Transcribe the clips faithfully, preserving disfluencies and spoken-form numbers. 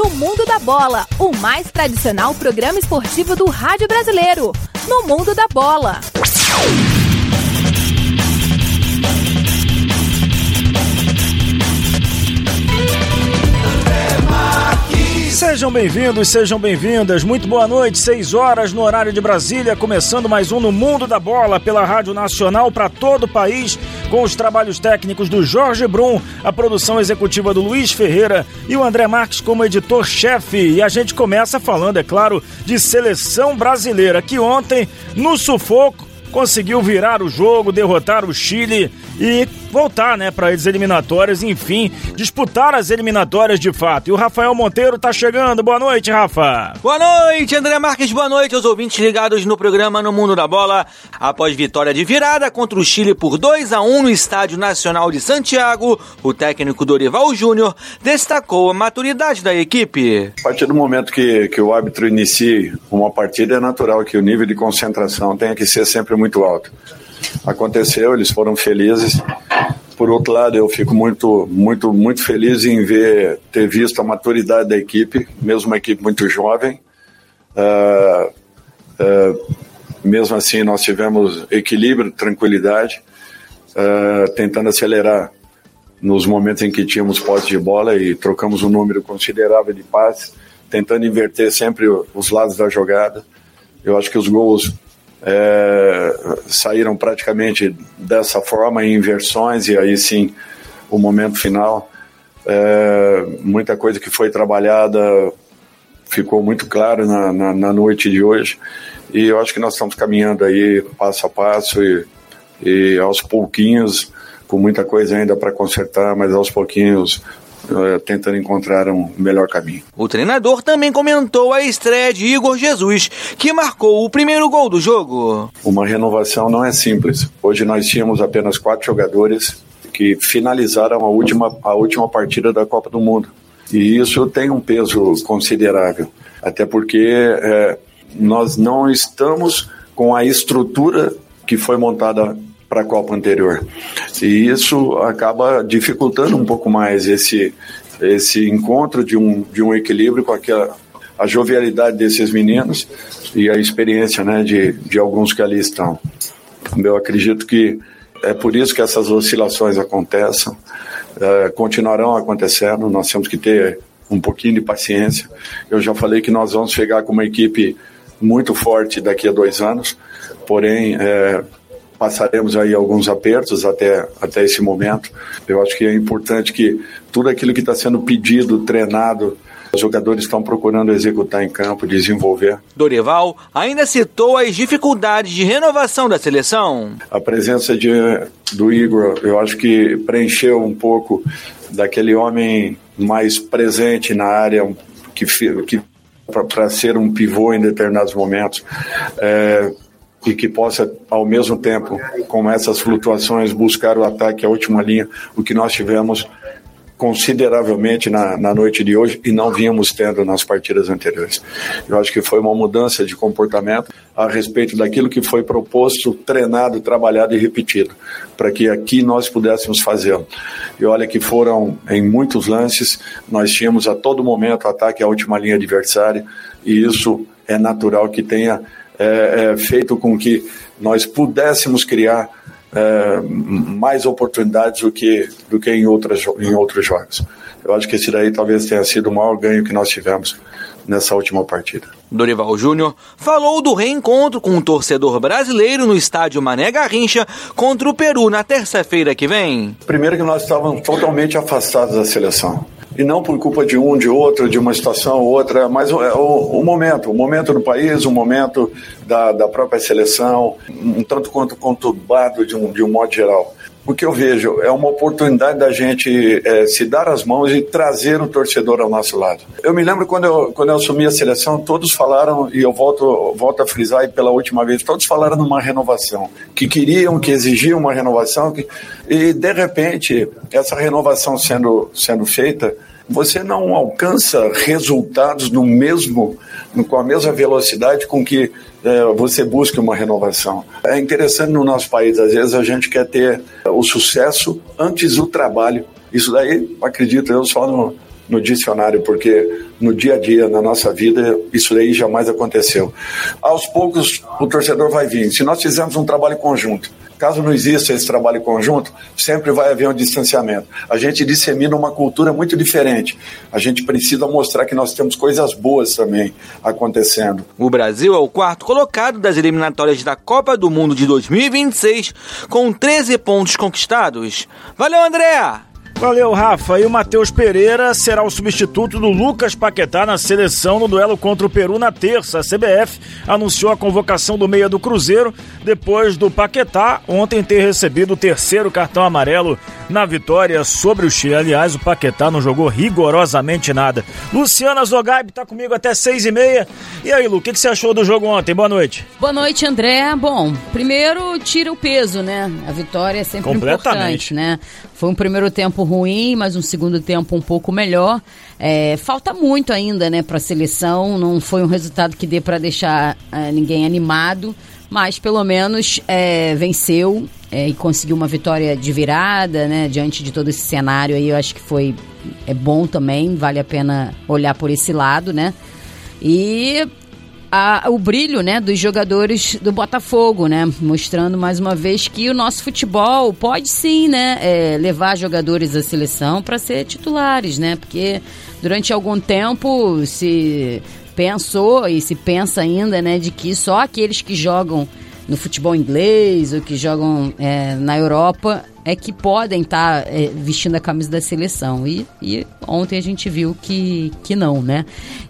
No Mundo da Bola, o mais tradicional programa esportivo do rádio brasileiro. No Mundo da Bola. Sejam bem-vindos, sejam bem-vindas, muito boa noite, seis horas no horário de Brasília, começando mais um No Mundo da Bola pela Rádio Nacional para todo o país, com os trabalhos técnicos do Jorge Brum, a produção executiva do Luiz Ferreira e o André Marques como editor-chefe. E a gente começa falando, é claro, de seleção brasileira, que ontem, no sufoco, conseguiu virar o jogo, derrotar o Chile e voltar, né, para as eliminatórias, enfim, disputar as eliminatórias de fato. E o Rafael Monteiro tá chegando. Boa noite, Rafa. Boa noite, André Marques. Boa noite aos ouvintes ligados no programa No Mundo da Bola. Após vitória de virada contra o Chile por dois a um no Estádio Nacional de Santiago, o técnico Dorival Júnior destacou a maturidade da equipe. A partir do momento que, que o árbitro inicie uma partida, é natural que o nível de concentração tenha que ser sempre muito alto. Aconteceu, eles foram felizes. Por outro lado, eu fico muito, muito, muito feliz em ver, ter visto a maturidade da equipe, mesmo uma equipe muito jovem. Uh, uh, mesmo assim, nós tivemos equilíbrio, tranquilidade, uh, tentando acelerar nos momentos em que tínhamos posse de bola e trocamos um número considerável de passes, tentando inverter sempre os lados da jogada. Eu acho que os gols É, saíram praticamente dessa forma, em inversões, e aí sim o momento final, é, muita coisa que foi trabalhada ficou muito claro na, na, na noite de hoje, e eu acho que nós estamos caminhando aí passo a passo e, e aos pouquinhos, com muita coisa ainda para consertar, mas aos pouquinhos tentando encontrar um melhor caminho. O treinador também comentou a estreia de Igor Jesus, que marcou o primeiro gol do jogo. Uma renovação não é simples. Hoje nós tínhamos apenas quatro jogadores que finalizaram a última, a última partida da Copa do Mundo. E isso tem um peso considerável, até porque é, nós não estamos com a estrutura que foi montada para a Copa anterior. E isso acaba dificultando um pouco mais esse, esse encontro de um, de um equilíbrio com aquela, a jovialidade desses meninos e a experiência, né, de, de alguns que ali estão. Eu acredito que é por isso que essas oscilações acontecem, é, continuarão acontecendo, nós temos que ter um pouquinho de paciência. Eu já falei que nós vamos chegar com uma equipe muito forte daqui a dois anos, porém, é, passaremos aí alguns apertos até, até esse momento. Eu acho que é importante que tudo aquilo que está sendo pedido, treinado, os jogadores estão procurando executar em campo, desenvolver. Dorival ainda citou as dificuldades de renovação da seleção. A presença de, do Igor, eu acho que preencheu um pouco daquele homem mais presente na área, que, que para ser um pivô em determinados momentos. É, e que possa, ao mesmo tempo, com essas flutuações, buscar o ataque à última linha, o que nós tivemos consideravelmente na, na noite de hoje e não vínhamos tendo nas partidas anteriores. Eu acho que foi uma mudança de comportamento a respeito daquilo que foi proposto, treinado, trabalhado e repetido, para que aqui nós pudéssemos fazê-lo. E olha que foram, em muitos lances, nós tínhamos a todo momento ataque à última linha adversária, e isso é natural que tenha É, é, feito com que nós pudéssemos criar é, mais oportunidades do que, do que em, outras, em outros jogos. Eu acho que esse daí talvez tenha sido o maior ganho que nós tivemos nessa última partida. Dorival Júnior falou do reencontro com o torcedor brasileiro no estádio Mané Garrincha contra o Peru na terça-feira que vem. Primeiro que nós estávamos totalmente afastados da seleção. E não por culpa de um, de outro, de uma situação ou outra, mas o, o, o momento, o momento do país, o momento da, da própria seleção, um tanto quanto conturbado de um, de um modo geral. O que eu vejo é uma oportunidade da gente é, se dar as mãos e trazer o torcedor ao nosso lado. Eu me lembro quando eu, quando eu assumi a seleção, todos falaram, e eu volto, volto a frisar pela última vez, todos falaram numa renovação, que queriam, que exigiam uma renovação, que, e de repente, essa renovação sendo, sendo feita, você não alcança resultados no mesmo, com a mesma velocidade com que é, você busca uma renovação. É interessante no nosso país, às vezes a gente quer ter o sucesso antes do trabalho. Isso daí, acredito eu, só no, no dicionário, porque no dia a dia, na nossa vida, isso daí jamais aconteceu. Aos poucos, o torcedor vai vir. Se nós fizermos um trabalho conjunto, caso não exista esse trabalho conjunto, sempre vai haver um distanciamento. A gente dissemina uma cultura muito diferente. A gente precisa mostrar que nós temos coisas boas também acontecendo. O Brasil é o quarto colocado das eliminatórias da Copa do Mundo de dois mil e vinte e seis, com treze pontos conquistados. Valeu, André! Valeu, Rafa. E o Matheus Pereira será o substituto do Lucas Paquetá na seleção no duelo contra o Peru na terça. A C B F anunciou a convocação do meia do Cruzeiro depois do Paquetá ontem ter recebido o terceiro cartão amarelo na vitória sobre o Chile. Aliás, o Paquetá não jogou rigorosamente nada. Luciana Zogaib está comigo até seis e meia. E aí, Lu, o que, que você achou do jogo ontem? Boa noite. Boa noite, André. Bom, primeiro tira o peso, né? A vitória é sempre importante, né? Foi um primeiro tempo ruim, mas um segundo tempo um pouco melhor. É, falta muito ainda, né, para a seleção. Não foi um resultado que dê para deixar é, ninguém animado, mas pelo menos é, venceu é, e conseguiu uma vitória de virada, né, diante de todo esse cenário aí. Eu acho que foi é bom também, vale a pena olhar por esse lado, né? E A, o brilho, né, dos jogadores do Botafogo, né, mostrando mais uma vez que o nosso futebol pode sim, né, é, levar jogadores da seleção para ser titulares, né, porque durante algum tempo se pensou e se pensa ainda, né, de que só aqueles que jogam no futebol inglês ou que jogam é, na Europa é que podem estar tá, é, vestindo a camisa da seleção, e, e ontem a gente viu que, que não, né,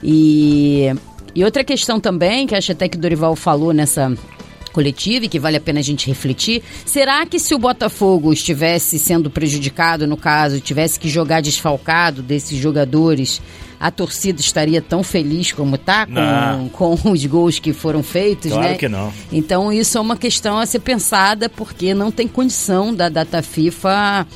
e... E outra questão também, que acho até que o Dorival falou nessa coletiva e que vale a pena a gente refletir, será que se o Botafogo estivesse sendo prejudicado, no caso, tivesse que jogar desfalcado desses jogadores, a torcida estaria tão feliz como está com, com os gols que foram feitos, claro, né? Que não. Então isso é uma questão a ser pensada, porque não tem condição da data FIFA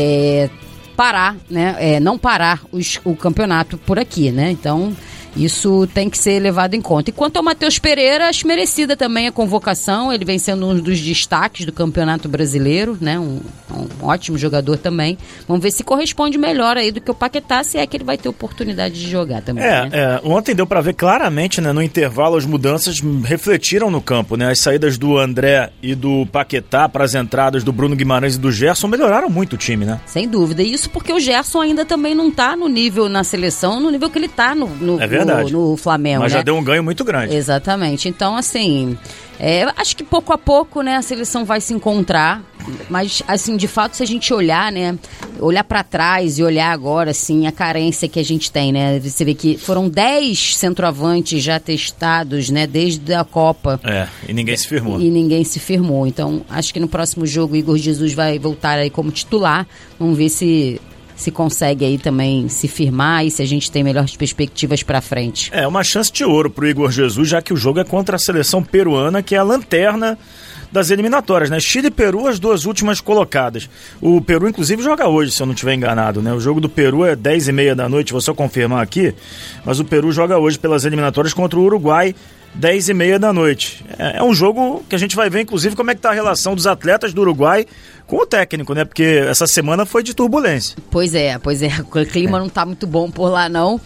é, parar, né? É, não parar os, o campeonato por aqui, né? Então... isso tem que ser levado em conta. E quanto ao Matheus Pereira, acho merecida também a convocação. Ele vem sendo um dos destaques do Campeonato Brasileiro, né? Um, um ótimo jogador também. Vamos ver se corresponde melhor aí do que o Paquetá, se é que ele vai ter oportunidade de jogar também. É, né? é ontem deu para ver claramente, né? No intervalo, as mudanças refletiram no campo, né? As saídas do André e do Paquetá para as entradas do Bruno Guimarães e do Gerson melhoraram muito o time, né? Sem dúvida. E isso porque o Gerson ainda também não tá no nível na seleção, no nível que ele tá no, no, é verdade. No, no Flamengo, mas né? já deu um ganho muito grande. Exatamente. Então, assim, é, acho que pouco a pouco, né, a seleção vai se encontrar. Mas, assim, de fato, se a gente olhar, né, olhar pra trás e olhar agora, assim, a carência que a gente tem, né? Você vê que foram dez centroavantes já testados, né, desde a Copa. É, e ninguém se firmou. E ninguém se firmou. Então, acho que no próximo jogo o Igor Jesus vai voltar aí como titular. Vamos ver se... se consegue aí também se firmar e se a gente tem melhores perspectivas para frente. É, uma chance de ouro pro Igor Jesus, já que o jogo é contra a seleção peruana, que é a lanterna das eliminatórias, né? Chile e Peru, as duas últimas colocadas. O Peru, inclusive, joga hoje, se eu não estiver enganado, né? O jogo do Peru é dez e meia da noite, vou só confirmar aqui, mas o Peru joga hoje pelas eliminatórias contra o Uruguai, dez e meia da noite. É, é um jogo que a gente vai ver, inclusive, como é que tá a relação dos atletas do Uruguai com o técnico, né? Porque essa semana foi de turbulência. Pois é, pois é. O clima é. não tá muito bom por lá, não.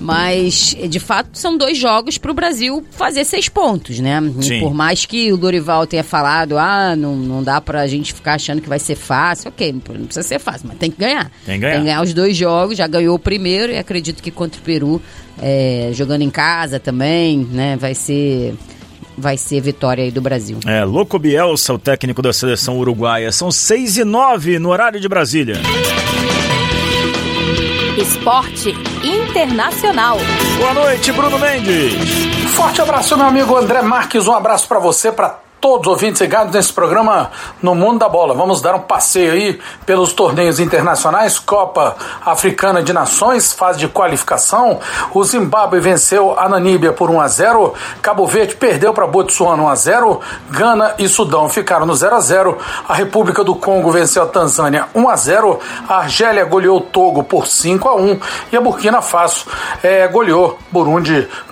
Mas, de fato, são dois jogos pro Brasil fazer seis pontos, né? Sim. Por mais que o Dorival tenha falado, ah, não, não dá pra gente ficar achando que vai ser fácil. Ok, não precisa ser fácil, mas tem que ganhar. Tem que ganhar. Tem que ganhar os dois jogos, já ganhou o primeiro e acredito que contra o Peru, é, jogando em casa também, né? Vai ser... vai ser vitória aí do Brasil. É, Louco Bielsa, o técnico da seleção uruguaia. São seis e nove no horário de Brasília. Esporte Internacional. Boa noite, Bruno Mendes. Forte abraço, meu amigo André Marques. Um abraço para você, para todos os ouvintes ligados nesse programa No Mundo da Bola. Vamos dar um passeio aí pelos torneios internacionais, Copa Africana de Nações, fase de qualificação. O Zimbábue venceu a Namíbia por um a zero, Cabo Verde perdeu para Botsuana um a zero, Gana e Sudão ficaram no zero a zero, a República do Congo venceu a Tanzânia um a zero, a Argélia goleou o Togo por cinco a um e a Burkina Faso é, goleou Burundi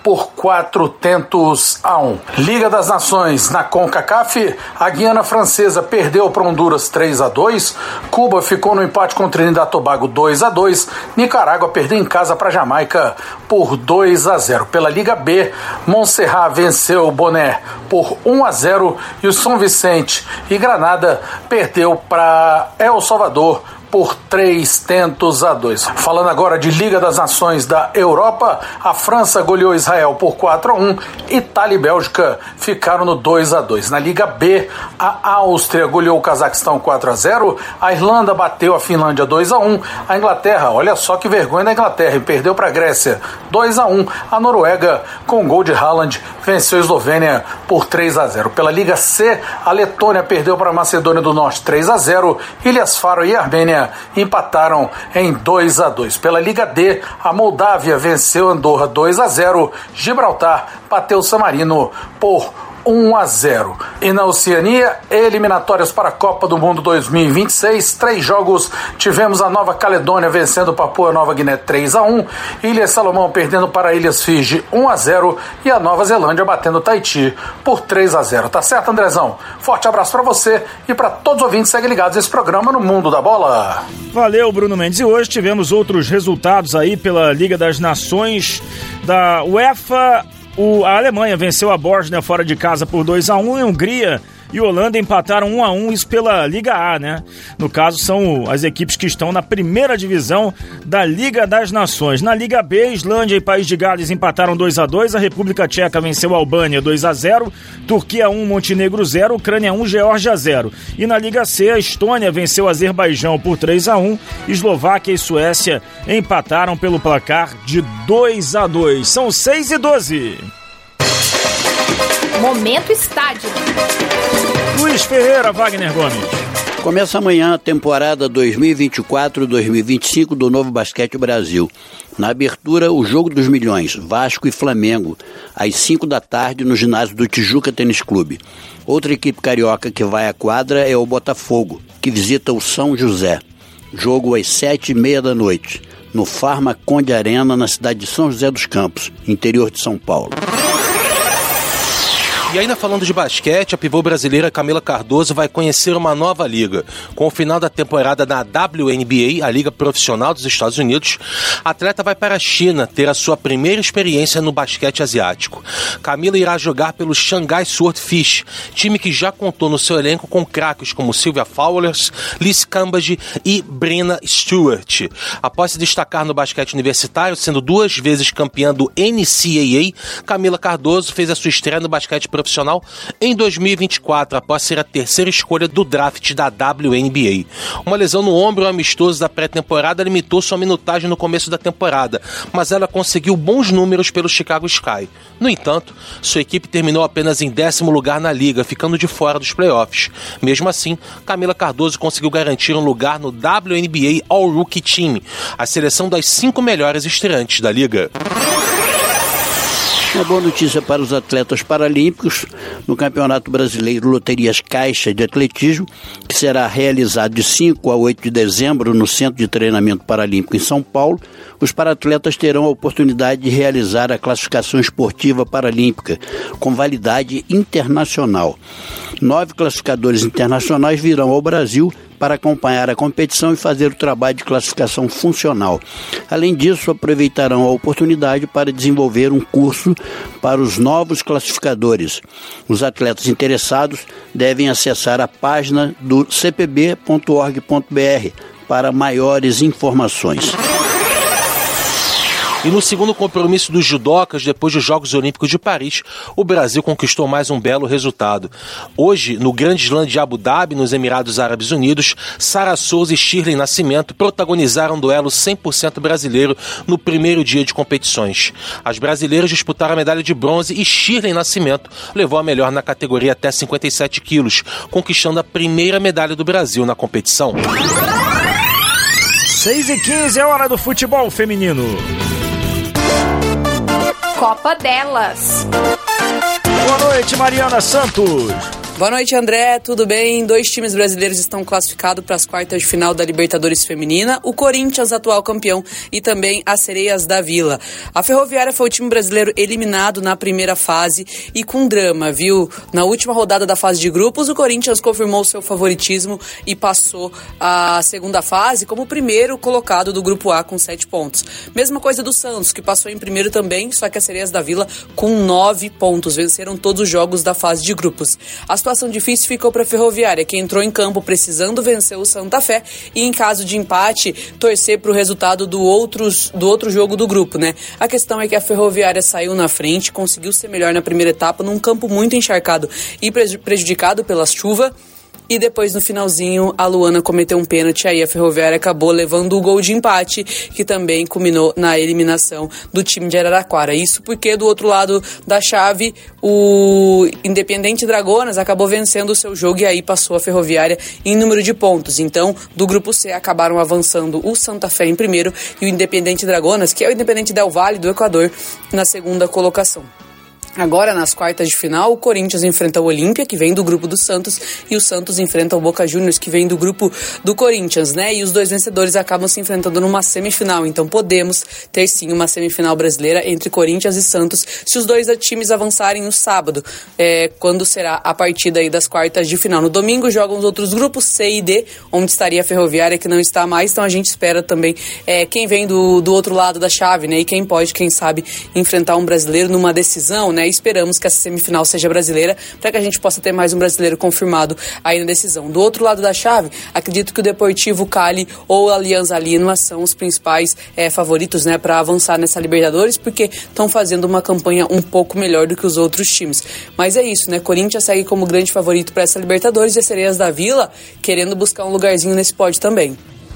por quatro tentos a um. Liga das Nações, na CONCACAF, a Guiana Francesa perdeu para Honduras três a dois, Cuba ficou no empate com Trinidad e Tobago dois a dois, Nicarágua perdeu em casa para Jamaica por dois a zero. Pela Liga B, Montserrat venceu o Boné por um a zero e o São Vicente e Granada perdeu para El Salvador por três tentos a dois. Falando agora de Liga das Nações da Europa, a França goleou Israel por quatro a um, Itália e Bélgica ficaram no dois a dois. Na Liga B, a Áustria goleou o Cazaquistão quatro a zero, a Irlanda bateu a Finlândia dois a um, a Inglaterra, olha só que vergonha da Inglaterra, e perdeu para a Grécia dois a um, a Noruega, com gol de Haaland, venceu a Eslovênia por três a zero. Pela Liga C, a Letônia perdeu para a Macedônia do Norte três a zero, Ilhas Faro e Armênia empataram em dois a dois. Pela Liga D, a Moldávia venceu Andorra dois a zero, Gibraltar bateu San Marino por um a zero. E na Oceania, eliminatórias para a Copa do Mundo dois mil e vinte e seis, três jogos, tivemos a Nova Caledônia vencendo Papua Nova Guiné três a um, Ilhas Salomão perdendo para Ilhas Fiji um a zero e a Nova Zelândia batendo Tahiti por três a zero. Tá certo, Andrezão? Forte abraço para você e para todos os ouvintes que seguem ligados nesse programa no Mundo da Bola. Valeu, Bruno Mendes. E hoje tivemos outros resultados aí pela Liga das Nações da UEFA. O, a Alemanha venceu a Bósnia fora de casa por dois a um e a Hungria e Holanda empataram um a um, isso pela Liga A, né? No caso, são as equipes que estão na primeira divisão da Liga das Nações. Na Liga B, Islândia e País de Gales empataram dois a dois, a República Tcheca venceu a Albânia dois a zero, Turquia um, Montenegro zero, Ucrânia um, Geórgia zero. E na Liga C, a Estônia venceu a Azerbaijão por três a um, Eslováquia e Suécia empataram pelo placar de dois a dois. São seis e doze. Momento Estádio. Luiz Ferreira, Wagner Gomes. Começa amanhã a temporada dois mil e vinte e quatro dois mil e vinte e cinco do Novo Basquete Brasil. Na abertura, o Jogo dos Milhões, Vasco e Flamengo, às cinco da tarde no ginásio do Tijuca Tênis Clube. Outra equipe carioca que vai à quadra é o Botafogo, que visita o São José. Jogo às sete e meia da noite, no Farma Conde Arena, na cidade de São José dos Campos, interior de São Paulo. E ainda falando de basquete, a pivô brasileira Camila Cardoso vai conhecer uma nova liga. Com o final da temporada na W N B A, a Liga Profissional dos Estados Unidos, a atleta vai para a China ter a sua primeira experiência no basquete asiático. Camila irá jogar pelo Shanghai Swordfish, time que já contou no seu elenco com craques como Sylvia Fowlers, Liz Cambage e Brenna Stewart. Após se destacar no basquete universitário, sendo duas vezes campeã do N C A A, Camila Cardoso fez a sua estreia no basquete profissional profissional em dois mil e vinte e quatro, após ser a terceira escolha do draft da W N B A. Uma lesão no ombro amistoso da pré-temporada limitou sua minutagem no começo da temporada, mas ela conseguiu bons números pelo Chicago Sky. No entanto, sua equipe terminou apenas em décimo lugar na liga, ficando de fora dos playoffs. Mesmo assim, Camila Cardoso conseguiu garantir um lugar no W N B A All-Rookie Team, a seleção das cinco melhores estreantes da liga. Uma boa notícia para os atletas paralímpicos no Campeonato Brasileiro Loterias Caixa de Atletismo, que será realizado de cinco a oito de dezembro no Centro de Treinamento Paralímpico em São Paulo. Os paratletas terão a oportunidade de realizar a classificação esportiva paralímpica com validade internacional. Nove classificadores internacionais virão ao Brasil para acompanhar a competição e fazer o trabalho de classificação funcional. Além disso, aproveitarão a oportunidade para desenvolver um curso para os novos classificadores. Os atletas interessados devem acessar a página do c p b ponto org ponto b r para maiores informações. E no segundo compromisso dos judocas, depois dos Jogos Olímpicos de Paris, o Brasil conquistou mais um belo resultado. Hoje, no Grande Slam de Abu Dhabi, nos Emirados Árabes Unidos, Sara Souza e Shirley Nascimento protagonizaram um duelo cem por cento brasileiro no primeiro dia de competições. As brasileiras disputaram a medalha de bronze e Shirley Nascimento levou a melhor na categoria até cinquenta e sete quilos, conquistando a primeira medalha do Brasil na competição. seis e quinze é hora do futebol feminino. Copa delas. Boa noite, Mariana Santos. Boa noite, André, tudo bem? Dois times brasileiros estão classificados para as quartas de final da Libertadores Feminina, o Corinthians, atual campeão, e também as Sereias da Vila. A Ferroviária foi o time brasileiro eliminado na primeira fase e com drama, viu? Na última rodada da fase de grupos, o Corinthians confirmou seu favoritismo e passou a segunda fase como o primeiro colocado do Grupo A com sete pontos. Mesma coisa do Santos, que passou em primeiro também, só que as Sereias da Vila com nove pontos, venceram todos os jogos da fase de grupos. A situação difícil ficou para a Ferroviária, que entrou em campo precisando vencer o Santa Fé e, em caso de empate, torcer para o resultado do, outros, do outro jogo do grupo, né? A questão é que a Ferroviária saiu na frente, conseguiu ser melhor na primeira etapa, num campo muito encharcado e prejudicado pela chuva. E depois, no finalzinho, a Luana cometeu um pênalti, aí a Ferroviária acabou levando o gol de empate, que também culminou na eliminação do time de Araraquara. Isso porque, do outro lado da chave, o Independente Dragonas acabou vencendo o seu jogo e aí passou a Ferroviária em número de pontos. Então, do Grupo C, acabaram avançando o Santa Fé em primeiro e o Independente Dragonas, que é o Independente Del Valle do Equador, na segunda colocação. Agora, nas quartas de final, o Corinthians enfrenta o Olímpia, que vem do grupo do Santos, e o Santos enfrenta o Boca Juniors, que vem do grupo do Corinthians, né? E os dois vencedores acabam se enfrentando numa semifinal. Então, podemos ter, sim, uma semifinal brasileira entre Corinthians e Santos, se os dois times avançarem no sábado, é, quando será a partida aí das quartas de final. No domingo, jogam os outros grupos, C e D, onde estaria a Ferroviária, que não está mais. Então, a gente espera também é, quem vem do, do outro lado da chave, né? E quem pode, quem sabe, enfrentar um brasileiro numa decisão, né? Esperamos que essa semifinal seja brasileira para que a gente possa ter mais um brasileiro confirmado aí na decisão. Do outro lado da chave, acredito que o Deportivo Cali ou a Alianza Lima são os principais é, favoritos, né, para avançar nessa Libertadores, porque estão fazendo uma campanha um pouco melhor do que os outros times. Mas é isso, né? Corinthians segue como grande favorito para essa Libertadores e as Sereias da Vila querendo buscar um lugarzinho nesse pódio também.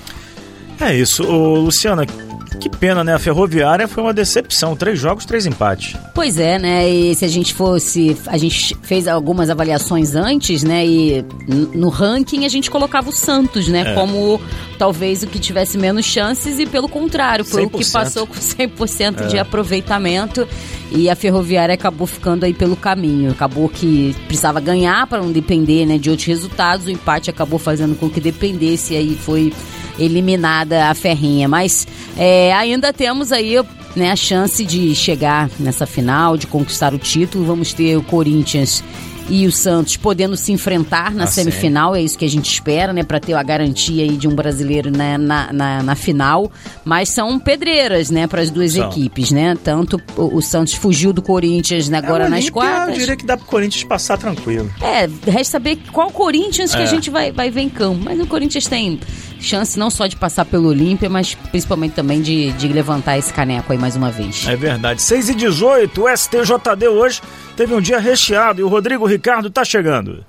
É isso, ô, Luciana. Que pena, né? A Ferroviária foi uma decepção. Três jogos, três empates. Pois é, né? E se a gente fosse... A gente fez algumas avaliações antes, né? E no ranking a gente colocava o Santos, né? É. Como talvez o que tivesse menos chances e pelo contrário, foi cem por cento. O que passou com cem por cento é. De aproveitamento e a Ferroviária acabou ficando aí pelo caminho. Acabou que precisava ganhar para não depender, né, de outros resultados. O empate acabou fazendo com que dependesse e aí foi eliminada a Ferrinha. Mas é, ainda temos aí, né, a chance de chegar nessa final, de conquistar o título. Vamos ter o Corinthians e o Santos podendo se enfrentar na ah, semifinal, sim. É isso que a gente espera, né, para ter a garantia aí de um brasileiro, né, na, na, na final, mas são pedreiras, né, para as duas são. equipes, né, tanto o, o Santos fugiu do Corinthians, né, agora é, nas quartas. Eu diria que dá pro Corinthians passar tranquilo. É, resta saber qual Corinthians é. que a gente vai, vai ver em campo, mas o Corinthians tem chance não só de passar pelo Olímpia, mas principalmente também de, de levantar esse caneco aí mais uma vez. É verdade. seis e dezoito, o S T J D hoje teve um dia recheado e o Rodrigo Ricardo tá chegando.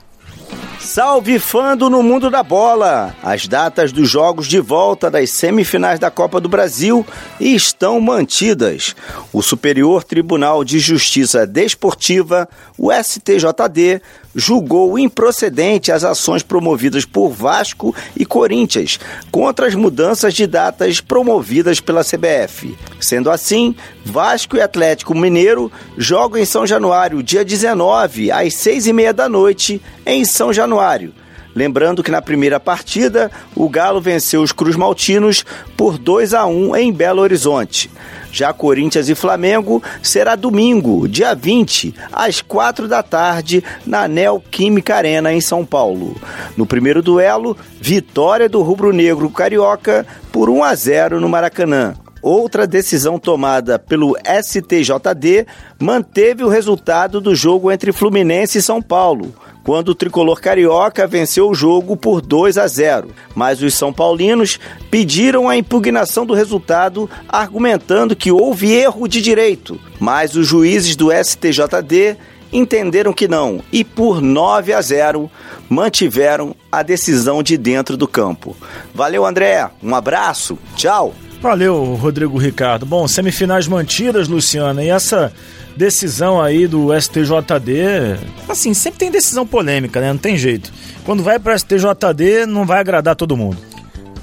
Salve fando no mundo da bola! As datas dos jogos de volta das semifinais da Copa do Brasil estão mantidas. O Superior Tribunal de Justiça Desportiva, o S T J D, julgou improcedente as ações promovidas por Vasco e Corinthians contra as mudanças de datas promovidas pela C B F. Sendo assim, Vasco e Atlético Mineiro jogam em São Januário dia dezenove, às seis e meia da noite, em São Januário. Lembrando que na primeira partida, o Galo venceu os Cruz-Maltinos por dois a um em Belo Horizonte. Já Corinthians e Flamengo será domingo, dia vinte, às quatro da tarde, na Neoquímica Arena, em São Paulo. No primeiro duelo, vitória do rubro-negro carioca por um a zero no Maracanã. Outra decisão tomada pelo S T J D manteve o resultado do jogo entre Fluminense e São Paulo, quando o tricolor carioca venceu o jogo por dois a zero. Mas os são paulinos pediram a impugnação do resultado, argumentando que houve erro de direito. Mas os juízes do S T J D entenderam que não e, por nove a zero, mantiveram a decisão de dentro do campo. Valeu, André. Um abraço. Tchau. Valeu, Rodrigo Ricardo. Bom, semifinais mantidas, Luciana, e essa decisão aí do S T J D, assim, sempre tem decisão polêmica, né? Não tem jeito. Quando vai para o S T J D, não vai agradar todo mundo.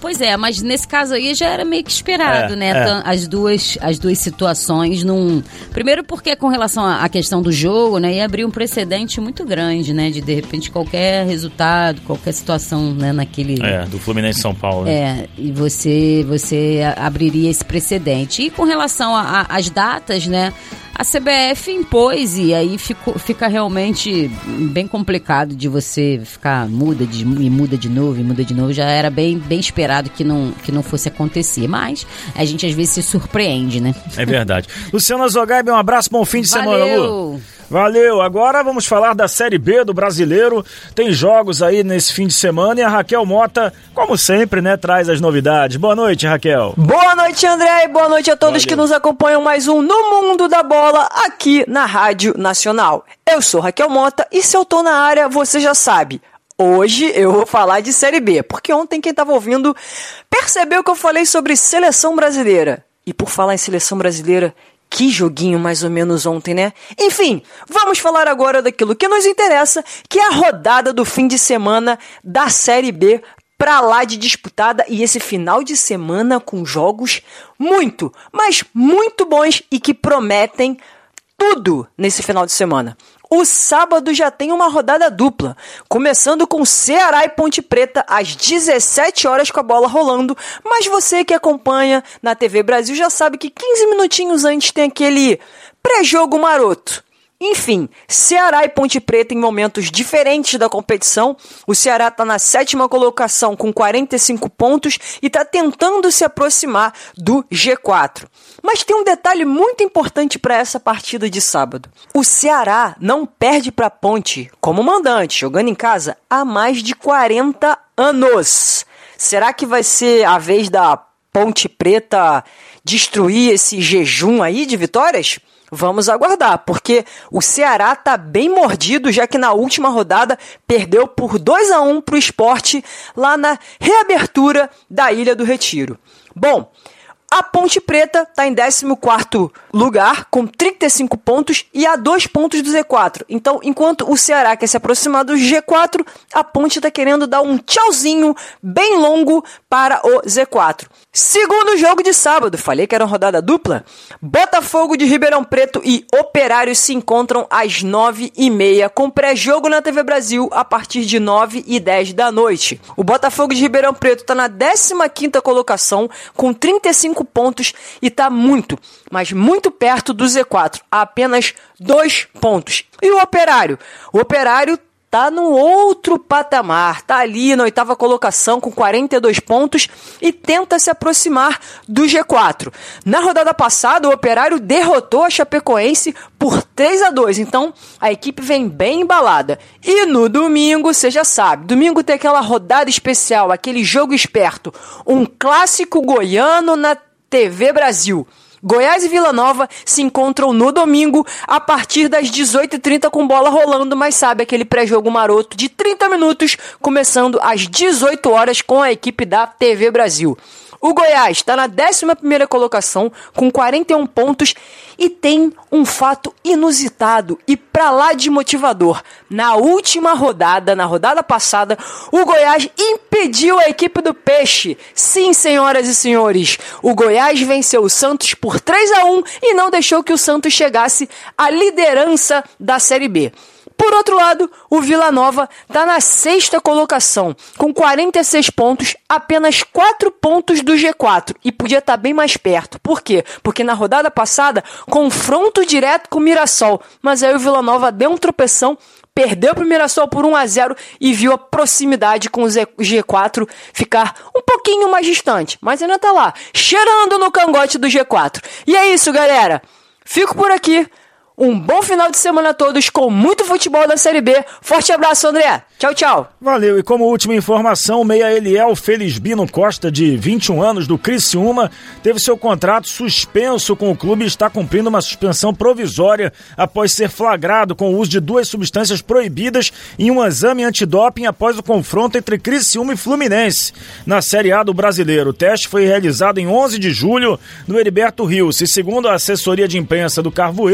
Pois é, mas nesse caso aí já era meio que esperado, é, né? É. As, duas, as duas situações. Num... Primeiro porque com relação à questão do jogo, né? Ia abrir um precedente muito grande, né? De de repente qualquer resultado, qualquer situação, né? Naquele... É, do Fluminense São Paulo. Né? É, e você, você abriria esse precedente. E com relação às datas, né? A C B F impôs e aí fico, fica realmente bem complicado de você ficar muda de, e muda de novo e muda de novo. Já era bem, bem esperado que não, que não fosse acontecer, mas a gente às vezes se surpreende, né? É verdade. Luciana Zogaib, um abraço, bom fim de Valeu. semana, Lu. Valeu, agora vamos falar da Série B do Brasileiro. Tem jogos aí nesse fim de semana e a Raquel Mota, como sempre, né, traz as novidades. Boa noite, Raquel. Boa noite, André, e boa noite a todos Valeu. Que nos acompanham mais um No Mundo da Bola aqui na Rádio Nacional. Eu sou Raquel Mota e se eu tô na área, você já sabe. Hoje eu vou falar de Série B, porque ontem quem tava ouvindo percebeu que eu falei sobre Seleção Brasileira. E por falar em Seleção Brasileira, que joguinho mais ou menos ontem, né? Enfim, vamos falar agora daquilo que nos interessa, que é a rodada do fim de semana da Série B, pra lá de disputada, e esse final de semana com jogos muito, mas muito bons e que prometem tudo nesse final de semana. O sábado já tem uma rodada dupla, começando com Ceará e Ponte Preta às dezessete horas com a bola rolando, mas você que acompanha na T V Brasil já sabe que quinze minutinhos antes tem aquele pré-jogo maroto. Enfim, Ceará e Ponte Preta em momentos diferentes da competição. O Ceará está na sétima colocação com quarenta e cinco pontos e está tentando se aproximar do G quatro. Mas tem um detalhe muito importante para essa partida de sábado. O Ceará não perde para a Ponte como mandante, jogando em casa há mais de quarenta anos. Será que vai ser a vez da Ponte Preta destruir esse jejum aí de vitórias? Vamos aguardar, porque o Ceará tá bem mordido, já que na última rodada perdeu por dois a um para o Sport lá na reabertura da Ilha do Retiro. Bom, a Ponte Preta está em décimo quarto lugar, com trinta e cinco pontos e a dois pontos do Z quatro. Então, enquanto o Ceará quer se aproximar do G quatro, a Ponte está querendo dar um tchauzinho bem longo para o Z quatro. Segundo jogo de sábado, falei que era uma rodada dupla, Botafogo de Ribeirão Preto e Operário se encontram às nove e meia, com pré-jogo na T V Brasil a partir de nove e dez da noite. O Botafogo de Ribeirão Preto está na décima quinta colocação, com trinta e cinco pontos e está muito, mas muito perto do Z quatro, a apenas dois pontos. E o Operário? O Operário tá no outro patamar, tá ali na oitava colocação com quarenta e dois pontos e tenta se aproximar do G quatro. Na rodada passada, o Operário derrotou a Chapecoense por três a dois, então a equipe vem bem embalada. E no domingo, você já sabe, domingo tem aquela rodada especial, aquele jogo esperto, um clássico goiano na T V Brasil. Goiás e Vila Nova se encontram no domingo a partir das dezoito e trinta com bola rolando, mas sabe aquele pré-jogo maroto de trinta minutos, começando às dezoito horas com a equipe da T V Brasil. O Goiás está na décima primeira colocação com quarenta e um pontos e tem um fato inusitado e pra lá de motivador. Na última rodada, na rodada passada, o Goiás impediu a equipe do Peixe. Sim, senhoras e senhores, o Goiás venceu o Santos por três a um e não deixou que o Santos chegasse à liderança da Série B. Por outro lado, o Vila Nova está na sexta colocação, com quarenta e seis pontos, apenas quatro pontos do G quatro, e podia estar bem mais perto. Por quê? Porque na rodada passada, confronto direto com o Mirassol, mas aí o Vila Nova deu um tropeção, perdeu para o Mirassol por um a zero e viu a proximidade com o G quatro ficar um pouquinho mais distante, mas ainda está lá, cheirando no cangote do G quatro. E é isso, galera. Fico por aqui. Um bom final de semana a todos com muito futebol da Série B. Forte abraço, André. Tchau, tchau. Valeu. E como última informação, o meia Eliel Felisbino Costa, de vinte e um anos, do Criciúma, teve seu contrato suspenso com o clube e está cumprindo uma suspensão provisória após ser flagrado com o uso de duas substâncias proibidas em um exame antidoping após o confronto entre Criciúma e Fluminense na Série A do Brasileiro. O teste foi realizado em onze de julho no Heriberto Rios e, segundo a assessoria de imprensa do Carvoeiro, do Criciúma,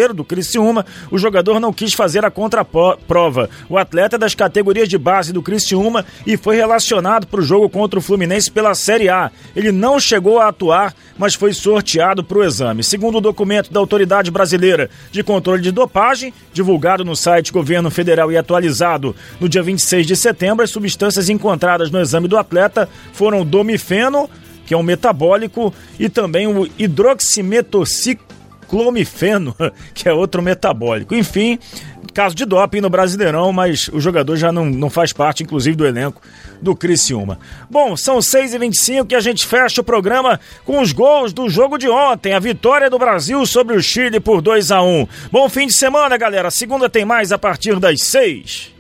Criciúma, o jogador não quis fazer a contraprova. O atleta é das categorias de base do Criciúma e foi relacionado para o jogo contra o Fluminense pela Série A. Ele não chegou a atuar, mas foi sorteado para o exame. Segundo o documento da Autoridade Brasileira de Controle de Dopagem, divulgado no site Governo Federal e atualizado no dia vinte e seis de setembro, as substâncias encontradas no exame do atleta foram domifeno, que é um metabólico, e também o hidroximetociclomifeno, que é outro metabólico. Enfim, caso de doping no Brasileirão, mas o jogador já não, não faz parte, inclusive, do elenco do Criciúma. Bom, são seis e vinte e cinco e a gente fecha o programa com os gols do jogo de ontem, a vitória do Brasil sobre o Chile por dois a um. Bom fim de semana, galera. Segunda tem mais a partir das seis.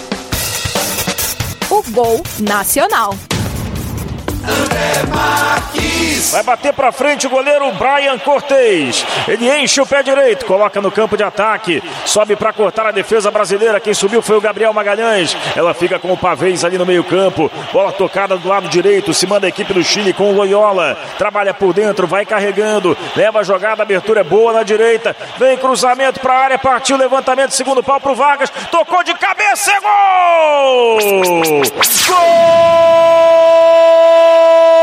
O Gol Nacional. André Marques. Vai bater pra frente o goleiro Brian Cortez. Ele enche o pé direito, coloca no campo de ataque, sobe pra cortar a defesa brasileira. Quem subiu foi o Gabriel Magalhães. Ela fica com o Pavês ali no meio campo. Bola tocada do lado direito, se manda a equipe do Chile com o Loyola. Trabalha por dentro, vai carregando, leva a jogada, a abertura é boa na direita. Vem cruzamento pra área, partiu levantamento, segundo pau pro Vargas. Tocou de cabeça, é gol! Gol!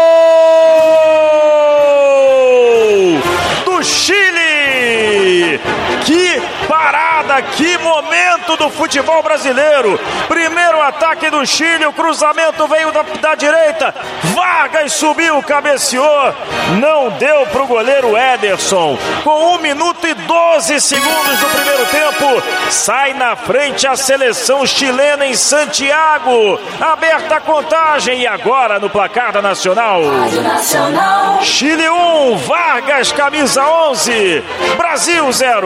Do Chile! Que parada, que momento do futebol brasileiro! Primeiro ataque do Chile, o cruzamento veio da, da direita, Vargas subiu, cabeceou, não deu pro goleiro Ederson. Com um minuto e doze segundos do primeiro tempo, sai na frente a seleção chilena em Santiago. Aberta a contagem e agora no placar da Nacional. Nacional. Chile um, Vargas camisa onze, Brasil zero.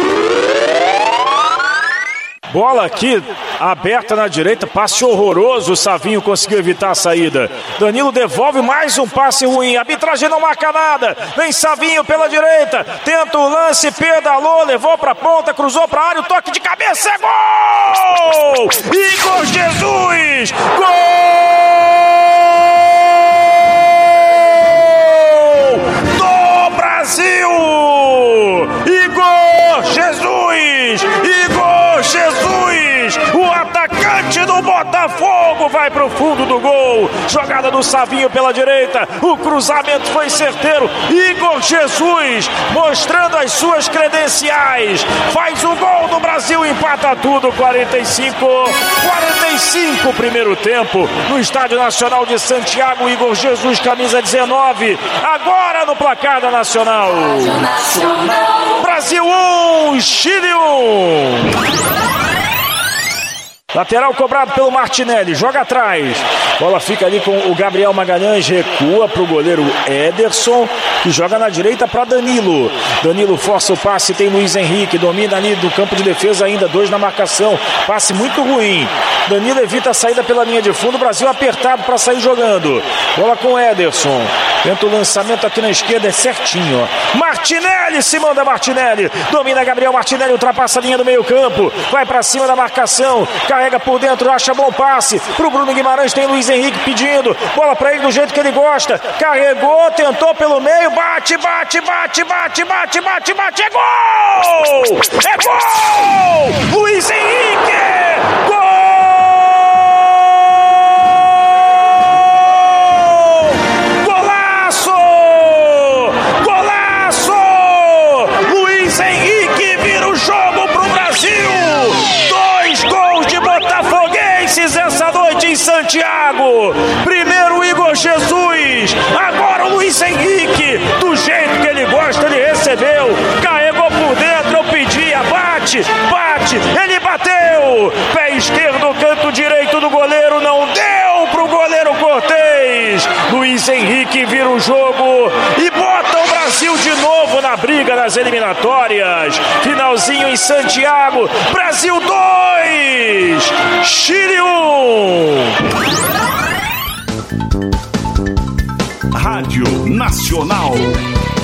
Bola aqui, aberta na direita, passe horroroso, o Savinho conseguiu evitar a saída. Danilo devolve mais um passe ruim, a arbitragem não marca nada. Vem Savinho pela direita, tenta o lance, pedalou, levou pra ponta, cruzou pra área, o toque de cabeça, é gol! Igor Jesus! Gol! Do Brasil! Igor Jesus! Igor Jesus! O atacante do Botafogo vai pro fundo do gol. Jogada do Savinho pela direita. O cruzamento foi certeiro. Igor Jesus mostrando as suas credenciais. Faz o gol do Brasil, empata tudo. quarenta e cinco quarenta e cinco primeiro tempo. No Estádio Nacional de Santiago, Igor Jesus, camisa dezenove. Agora no placar da Nacional. Brasil um, Chile um. Lateral cobrado pelo Martinelli, joga atrás. Bola fica ali com o Gabriel Magalhães, recua para o goleiro Ederson, que joga na direita para Danilo. Danilo força o passe, tem Luiz Henrique, domina ali do campo de defesa ainda, dois na marcação. Passe muito ruim. Danilo evita a saída pela linha de fundo, Brasil apertado para sair jogando. Bola com Ederson. Tenta o lançamento aqui na esquerda, é certinho. Ó. Martinelli, se manda Martinelli. Domina Gabriel Martinelli, ultrapassa a linha do meio campo. Vai para cima da marcação. Carrega por dentro, acha bom passe. Pro Bruno Guimarães, tem Luiz Henrique pedindo. Bola para ele do jeito que ele gosta. Carregou, tentou pelo meio. Bate, bate, bate, bate, bate, bate, bate. É gol! É gol! Luiz Henrique! Gol! Santiago, primeiro Igor Jesus, agora o Luiz Henrique, do jeito que ele gosta, ele recebeu, carregou por dentro, eu pedia, bate, bate, ele bateu, pé esquerdo, canto direito do goleiro, não deu pro goleiro Cortez. Luiz Henrique vira o jogo e bota o Brasil de novo na briga nas eliminatórias. Finalzinho em Santiago, Brasil dois, Chile um. Rádio Nacional.